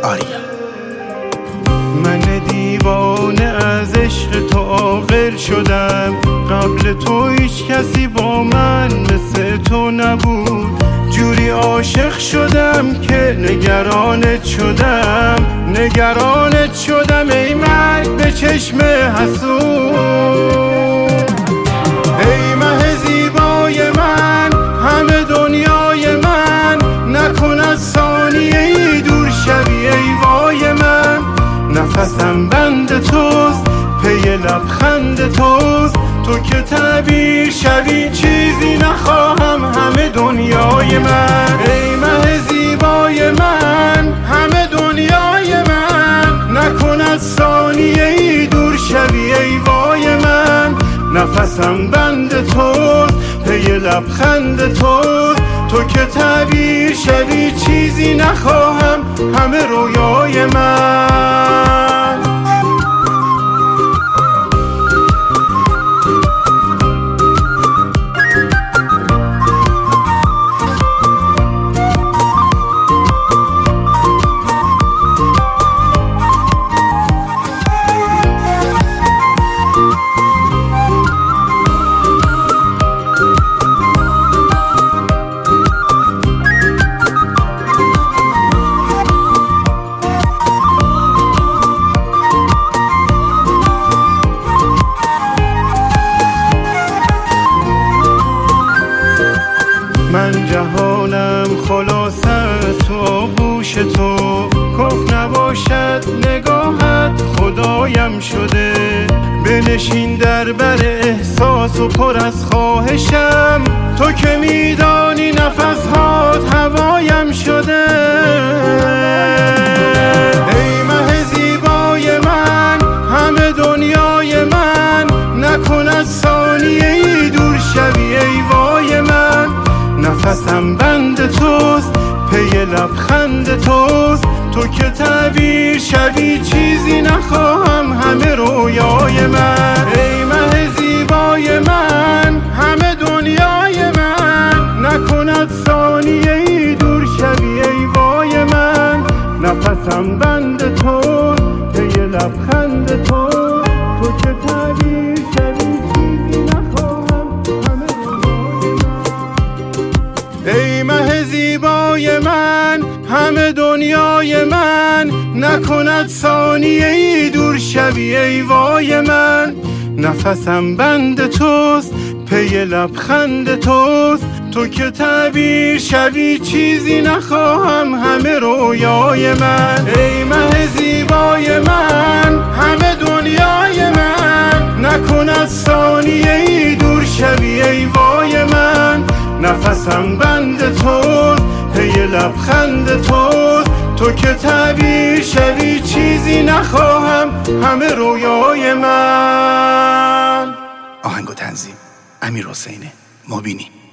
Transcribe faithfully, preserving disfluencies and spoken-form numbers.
آریا. من دیوانه از عشق تو عاقل شدم، قبل تو هیچ کسی با من مثل تو نبود. جوری عاشق شدم که نگرانت شدم، نگرانت شدم ای مرگ به چشم حسود. ای مه زیبای من، همه دنیای من، نکن از ثانیه ای دور شوی ای وای من. نفسم بند توست، پی لبخند توست، تو که تعبیر شوی چیزی نخواهم همه دنیای من. ای مه زیبای من، همه دنیای من، نکن از ثانیه ای دور شوی ای وای من. نفسم بند توست، پی لبخند توست، تو که تعبیر شوی چیزی نخواهم همه رویای من. من جهانم خلاص از تو آغوش تو، کف نباشد نگاهت خدایم شده. بنشین در بر احساس و پر از خواهشم، تو که میدانی نفسهات هوایم شده. ای مه زیبای من، همه دنیای من، نکن از ثانیه ای دور شوی ای وای من. نفسم بند توست، پی لبخند توست، تو که تعبیر شوی چیزی نخواهم همه رویای من. ای مه زیبای من، همه دنیای من، نکن از ثانیه ای دور شوی ای وای من. نفسم بند توست، پی لبخند توست، تو که تعبیر شوی چیزی نخواهم همه رویای من. ای مه زیبای من، همه دنیای من، نکن از ثانیه ای دور شوی ای وای من. نفسم بند توست، پی لبخند توست، تو که تعبیر شوی چیزی نخواهم همه رویای من. ای مه زیبای من، همه دنیای من، نکن از ثانیه ای دور شوی ای وای من. نفسم بند توست، پی لبخند توست، تو که تعبیر شوی چیزی نخواهم همه رویای من. آهنگ و تنظیم امیر حسین مبینی.